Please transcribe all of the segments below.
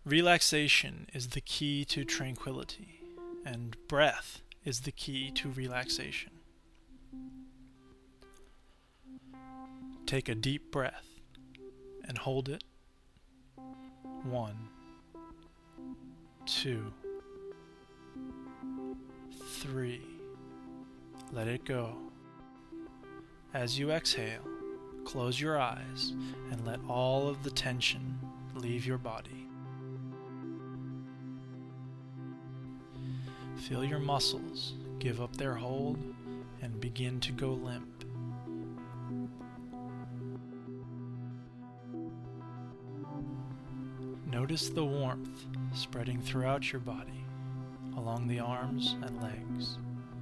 Relaxation is the key to tranquility, and breath is the key to relaxation. Take a deep breath and hold it. 1, 2, 3. Let it go. As you exhale, close your eyes and let all of the tension leave your body. Feel your muscles give up their hold and begin to go limp. Notice the warmth spreading throughout your body, along the arms and legs.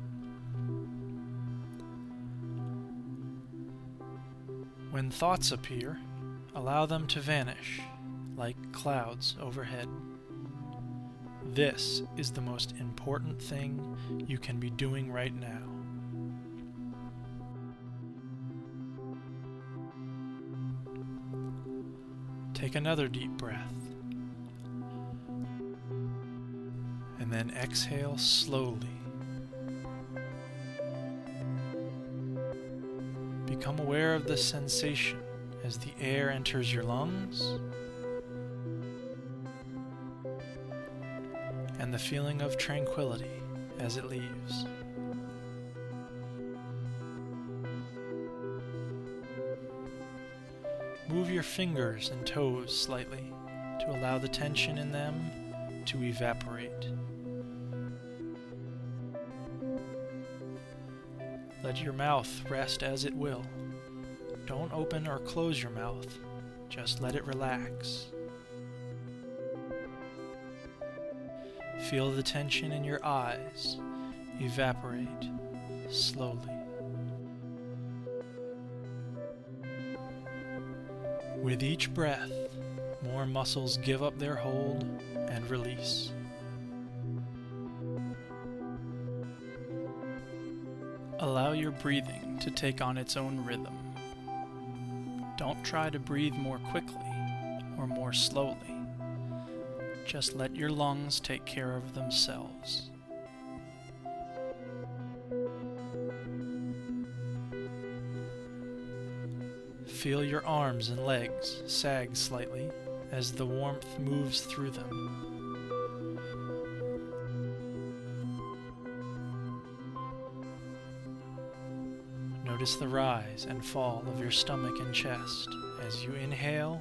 When thoughts appear, allow them to vanish like clouds overhead. This is the most important thing you can be doing right now. Take another deep breath, and then exhale slowly. Become aware of the sensation as the air enters your lungs and the feeling of tranquility as it leaves. Move your fingers and toes slightly to allow the tension in them to evaporate. Let your mouth rest as it will. Don't open or close your mouth, just let it relax. Feel the tension in your eyes evaporate slowly. With each breath, more muscles give up their hold and release. Allow your breathing to take on its own rhythm. Don't try to breathe more quickly or more slowly. Just let your lungs take care of themselves. Feel your arms and legs sag slightly as the warmth moves through them. Notice the rise and fall of your stomach and chest as you inhale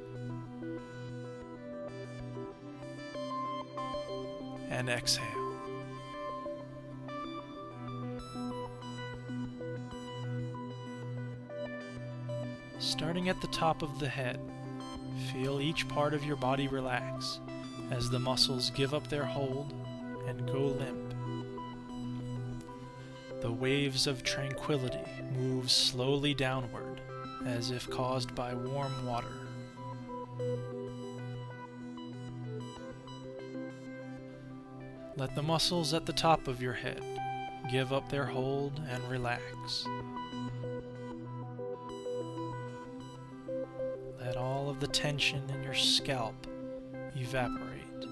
and exhale. Starting at the top of the head, feel each part of your body relax as the muscles give up their hold and go limp. The waves of tranquility move slowly downward, as if caused by warm water. Let the muscles at the top of your head give up their hold and relax. Let all of the tension in your scalp evaporate.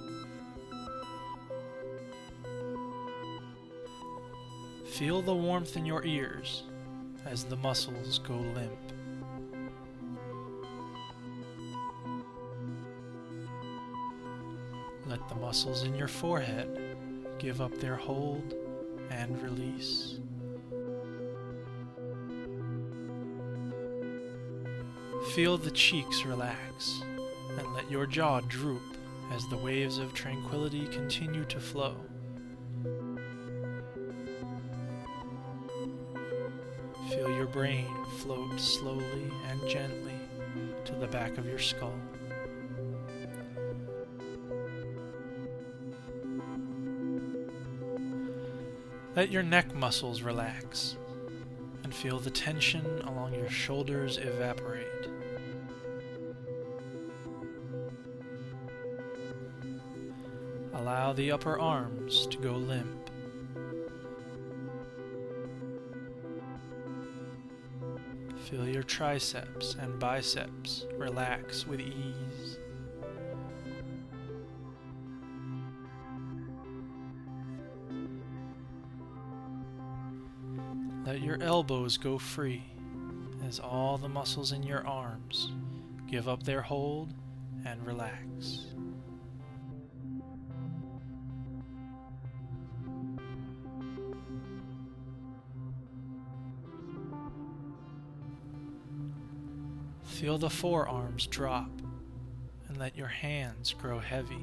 Feel the warmth in your ears as the muscles go limp. Let the muscles in your forehead give up their hold and release. Feel the cheeks relax and let your jaw droop as the waves of tranquility continue to flow. Feel your brain float slowly and gently to the back of your skull. Let your neck muscles relax and feel the tension along your shoulders evaporate. Allow the upper arms to go limp. Feel your triceps and biceps relax with ease. Let your elbows go free as all the muscles in your arms give up their hold and relax. Feel the forearms drop and let your hands grow heavy.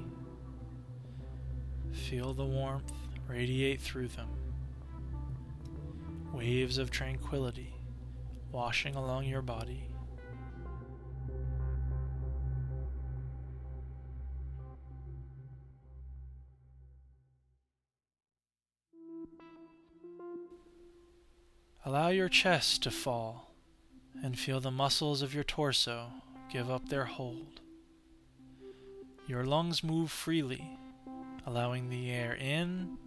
Feel the warmth radiate through them. Waves of tranquility washing along your body. Allow your chest to fall and feel the muscles of your torso give up their hold. Your lungs move freely, allowing the air in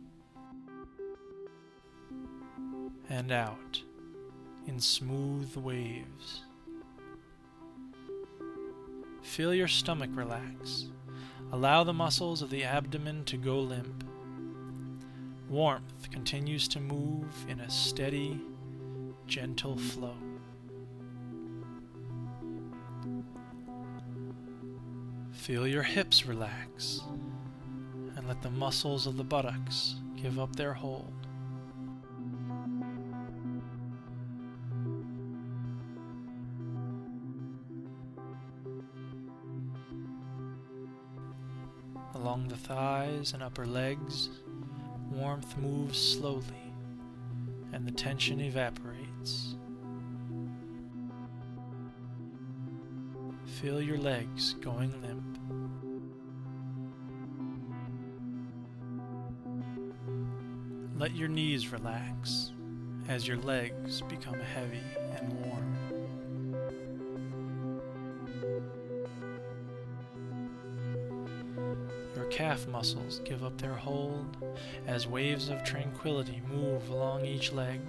and out in smooth waves. Feel your stomach relax. Allow the muscles of the abdomen to go limp. Warmth continues to move in a steady, gentle flow. Feel your hips relax and let the muscles of the buttocks give up their hold. Along the thighs and upper legs, warmth moves slowly and the tension evaporates. Feel your legs going limp. Let your knees relax as your legs become heavy and warm. Your calf muscles give up their hold as waves of tranquility move along each leg.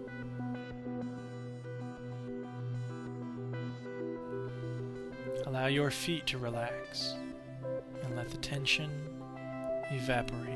Allow your feet to relax and let the tension evaporate.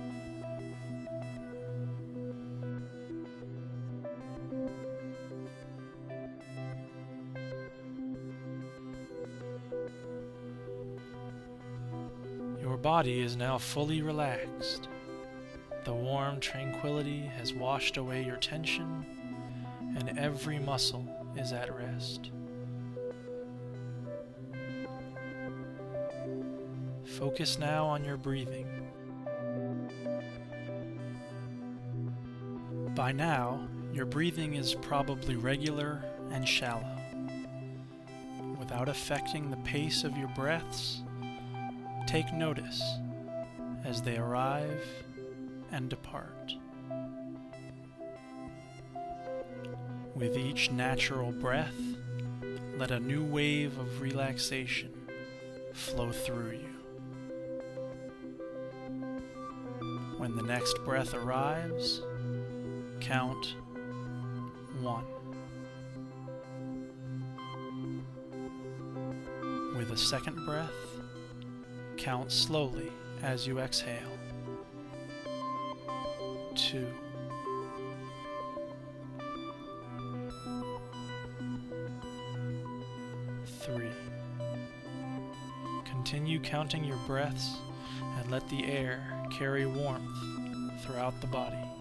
Your body is now fully relaxed. The warm tranquility has washed away your tension, and every muscle is at rest. Focus now on your breathing. By now, your breathing is probably regular and shallow. Without affecting the pace of your breaths, take notice as they arrive and depart. With each natural breath, let a new wave of relaxation flow through you. When the next breath arrives, count 1. With a second breath, count slowly as you exhale. 2. 3. Continue counting your breaths and let the air carry warmth throughout the body.